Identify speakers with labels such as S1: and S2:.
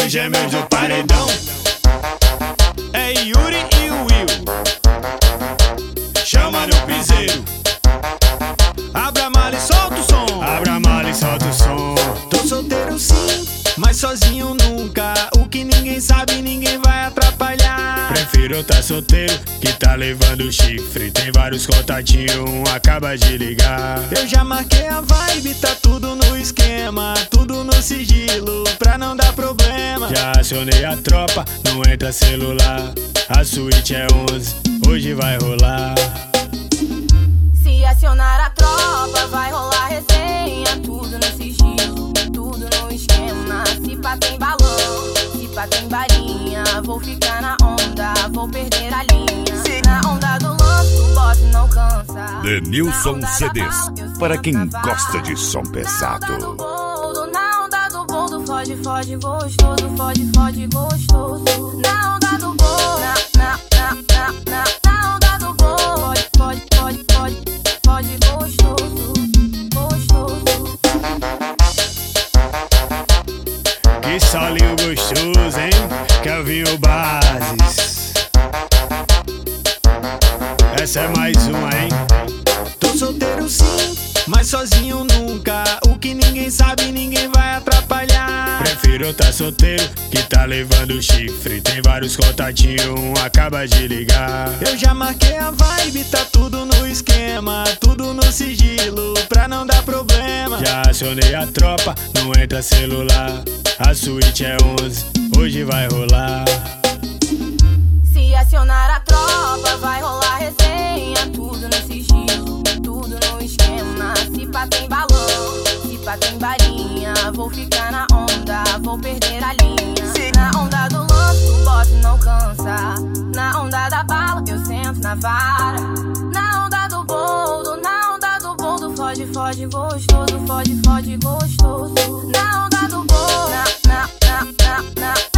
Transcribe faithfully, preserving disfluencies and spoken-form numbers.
S1: os gêmeos do paredão. É Yuri e o Will. Chama no piseiro. Abra a mala e solta o som. Abra a mala e solta o som. Tô solteiro sim, mas sozinho nunca. O que ninguém sabe, ninguém vai atrapalhar. Prefiro tá solteiro, que tá levando chifre. Tem vários contatinhos, um acaba de ligar. Eu já marquei a vibe, tá tudo no esquema. Tudo no sigilo, pra não dar problema. Já acionei a tropa, não entra celular. A suíte é onze, hoje vai rolar.
S2: Se acionar a tropa, vai rolar resenha. Tudo no sigilo, tudo no esquema. Se pá tem balão, se pá tem balinha. Vou ficar na onda, vou perder a linha. Na onda do lance, o boss não cansa.
S3: Denilson C Ds, para quem gosta de som pesado.
S2: Na onda do boldo, foge, foge gostoso. Foge, foge gostoso. Na onda do boldo, na, na, na, na, na, na onda do boldo. Foge, foge, foge, foge gostoso, gostoso.
S1: Que solinho gostoso, hein? Kelvinho Bases. Essa é mais uma, hein? Tô solteiro sim, mas sozinho nunca. O que ninguém sabe, ninguém vai atrapalhar. Prefiro tá solteiro, que tá levando chifre. Tem vários contatinhos, um acaba de ligar. Eu já marquei a vibe, tá tudo no esquema. Tudo no sigilo, pra não dar problema. Já acionei a tropa, não entra celular. A suíte é onze, hoje vai rolar.
S2: Se acionar a tropa, vai rolar resenha. Tudo no sigilo, tudo no esquema. Se pá tem balão, se pá tem balinha. Vou ficar na onda, vou perder a linha. Na onda do lance, o boss não cansa. Na onda da bala, eu sento na vara. Na onda do boldo, na onda do boldo. Foge, foge gostoso, foge, foge gostoso. Na onda do boldo, na, na, na, na, na.